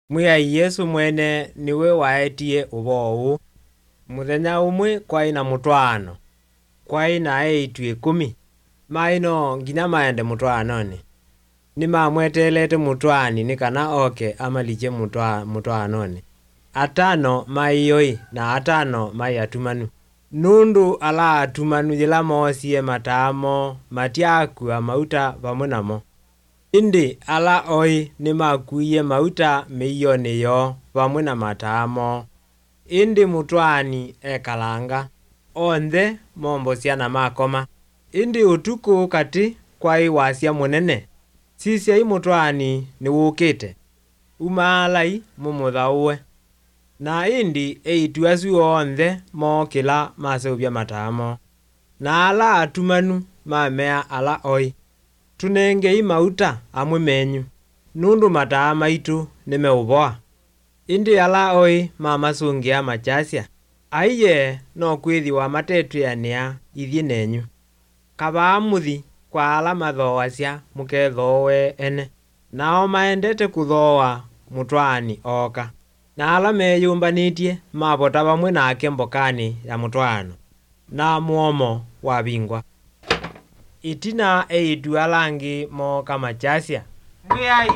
Mwiai Yesu mwene niwe waetie ubou. Muthenya umwe kwaina mutwano. Kwaina aitu 10. Maino nginya maende mutwanoni. Nimamwetelete mutwani ni kana oke amaliche mutwanoni. 5 maiyoi na 5 mai atumanu. Nundu ala atumanu jila moosie matamo matiakua mauta pamunamo. Indi ala oi nimakuiye mauta meiyoni yo pamuna matamo. Indi mutwani ekalanga. Onthe mombosiana makoma. Indi utuku kati kwai wasia munene. Sisia mutwani ni wukite. Umaalai mumuthauwe. Na indi eituasu onthe mokila maseuvya matamo. Na ala atumanu mamea ala oi. Tunengei mauta amwe menyu. Nundu mataa maitu nimeuboa. Indi ala oi mamasungia machasya. Aiye no kwithiwa matetwiania ithie nenyu. Kabaa muthi kwa ala mathowasya mukethowe ene. Nao maendete kuthowa mutwani oka. Na ala meyumbanitie mabota pamwe nake mbokani ya mutwano. Na muomo wabingwa. Itina eitu alangi moka machasya. Mwiai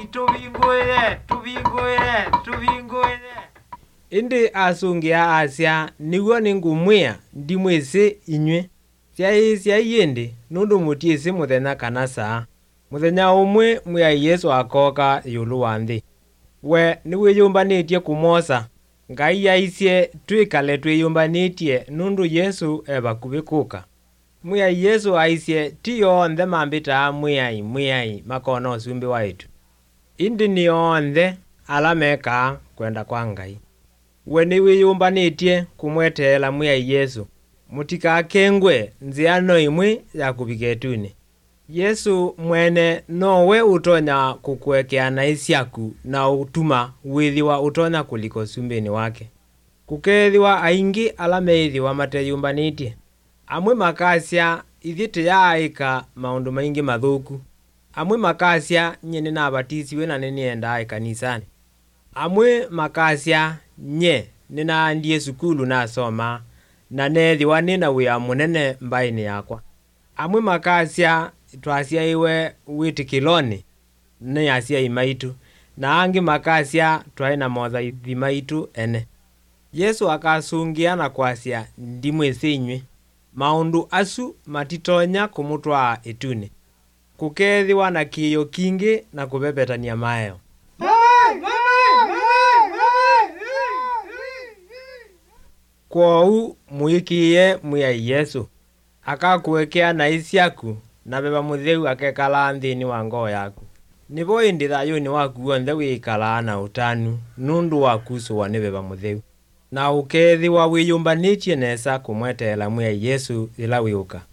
tubinguire. Indi asungia asya niguo ningumwia ndimwisi inywe. Syai indi nundu mutiisi muthenya kana saa. Muthenya umwe mwiai Yesu akoka yulu wa nthi. We niwiyumbanitie kumosa. Ngai yaisye twikale twiyumbanitie nundu Yesu ebakuvi kuka. Mwiai Yesu aisye ti yonthe mambita mwiai makona usumbi waitu. Indi ni yonthe ala meka kwenda kwa Ngai. We niwiyumbanitie kumweteela mwiai Yesu. Mutikakengwe nziano imwe ya kuviketuni. Yesu mwene nowe utonya kukwekeana isyaku na utuma withiwa utonya kuliko sumbini wake. Kukethiwa aingi ala meithiwa mateyumbanitie. Amwe makasya ithiti yaaika maundu maingi mathuku. Amwe makasya nye ninabatisiwe na ninienda kanisani. Amwe makasya nye ninaandie sukulu nasoma na nethiwa nina wia munene mbaini yakwa. Amwe makasya twasiaiwe witikiloni ni asyai maitu na angi makasya twaina mothaithi maitu ene. Yesu akasungia na kwasya ndimwisi inywe. Maundu asu matitonya kumutwaa ituni. Kukethiwa na kiyo kingi na kubebetania mayo. Kwou muikiye mwiai Yesu. Akakuwekea na isyaku na beba mutheu akekala nthini wa ngoo yaku. Nivo indi thayuni waku wonthe wikala na utanu nundu wakusuwa ni beba mutheu. Na ukethiwa wiyumbanitie nesa kumweteela mwiai Yesu ila wiuka.